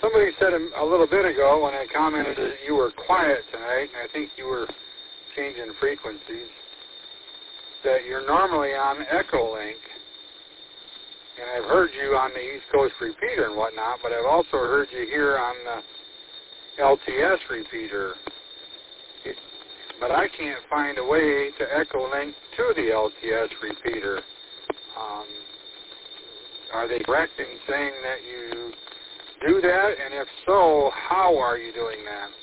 somebody said a little bit ago when I commented that you were quiet tonight, and I think you were changing frequencies, that you're normally on Echolink, and I've heard you on the East Coast repeater and whatnot, but I've also heard you here on the LTS repeater. But I can't find a way to Echolink to the LTS repeater. Are they correct in saying that you do that? And if so, how are you doing that?